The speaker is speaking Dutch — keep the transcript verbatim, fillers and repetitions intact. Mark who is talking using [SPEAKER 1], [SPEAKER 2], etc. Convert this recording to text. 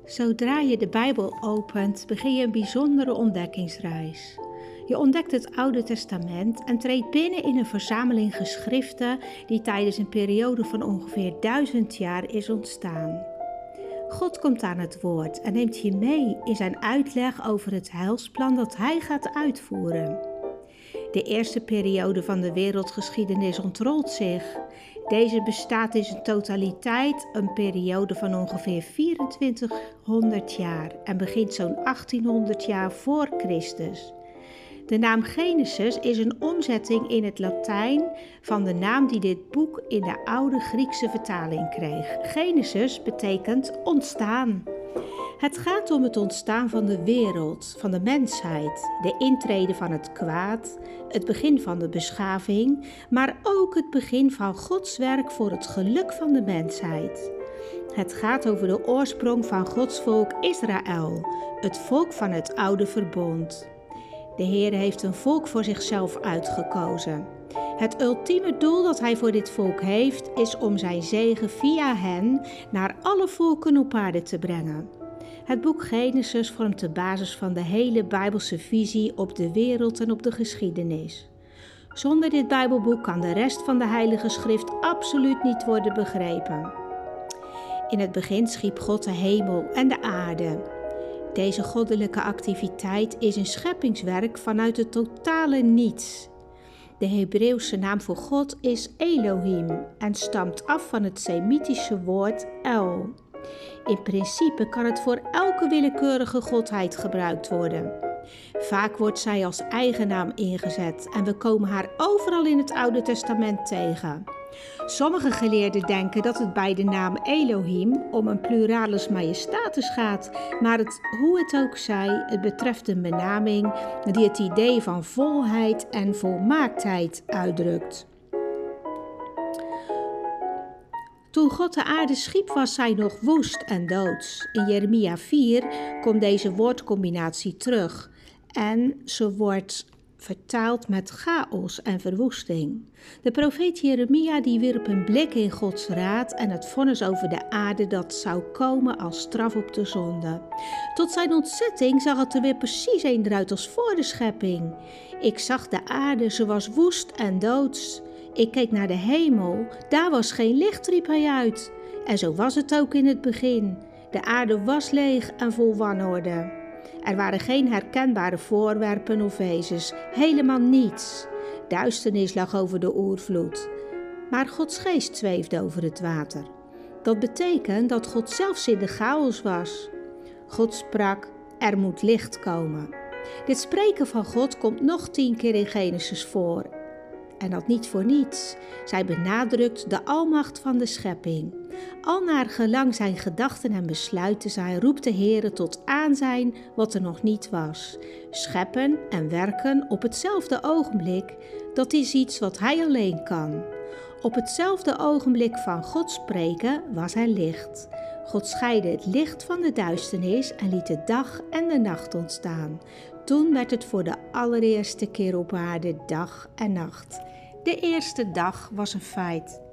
[SPEAKER 1] Zodra je de Bijbel opent, begin je een bijzondere ontdekkingsreis. Je ontdekt het Oude Testament en treedt binnen in een verzameling geschriften die tijdens een periode van ongeveer duizend jaar is ontstaan. God komt aan het woord en neemt je mee in zijn uitleg over het heilsplan dat hij gaat uitvoeren. De eerste periode van de wereldgeschiedenis ontrolt zich. Deze bestaat in zijn totaliteit een periode van ongeveer vierentwintighonderd jaar en begint zo'n achttienhonderd jaar voor Christus. De naam Genesis is een omzetting in het Latijn van de naam die dit boek in de oude Griekse vertaling kreeg. Genesis betekent ontstaan. Het gaat om het ontstaan van de wereld, van de mensheid, de intrede van het kwaad, het begin van de beschaving, maar ook het begin van Gods werk voor het geluk van de mensheid. Het gaat over de oorsprong van Gods volk Israël, het volk van het oude verbond. De Heer heeft een volk voor zichzelf uitgekozen. Het ultieme doel dat hij voor dit volk heeft, is om zijn zegen via hen naar alle volken op aarde te brengen. Het boek Genesis vormt de basis van de hele Bijbelse visie op de wereld en op de geschiedenis. Zonder dit Bijbelboek kan de rest van de Heilige Schrift absoluut niet worden begrepen. In het begin schiep God de hemel en de aarde. Deze goddelijke activiteit is een scheppingswerk vanuit het totale niets. De Hebreeuwse naam voor God is Elohim en stamt af van het Semitische woord El. In principe kan het voor elke willekeurige godheid gebruikt worden. Vaak wordt zij als eigennaam ingezet en we komen haar overal in het Oude Testament tegen. Sommige geleerden denken dat het bij de naam Elohim om een pluralis majestatis gaat, maar het, hoe het ook zij, het betreft een benaming die het idee van volheid en volmaaktheid uitdrukt. Toen God de aarde schiep, was zij nog woest en doods. In Jeremia vier komt deze woordcombinatie terug en ze wordt vertaald met chaos en verwoesting. De profeet Jeremia die wierp een blik in Gods raad en het vonnis over de aarde dat zou komen als straf op de zonde. Tot zijn ontzetting zag het er weer precies eruit als voor de schepping. Ik zag de aarde, ze was woest en doods. Ik keek naar de hemel, daar was geen licht, riep hij uit. En zo was het ook in het begin. De aarde was leeg en vol wanorde. Er waren geen herkenbare voorwerpen of wezens, helemaal niets. Duisternis lag over de oervloed. Maar Gods geest zweefde over het water. Dat betekent dat God zelfs in de chaos was. God sprak, er moet licht komen. Dit spreken van God komt nog tien keer in Genesis voor. En dat niet voor niets. Zij benadrukt de almacht van de schepping. Al naar gelang zijn gedachten en besluiten zijn, roept de Heere tot aanzijn wat er nog niet was. Scheppen en werken op hetzelfde ogenblik, dat is iets wat hij alleen kan. Op hetzelfde ogenblik van God spreken was er licht. God scheidde het licht van de duisternis en liet de dag en de nacht ontstaan. Toen werd het voor de allereerste keer op aarde dag en nacht. De eerste dag was een feit.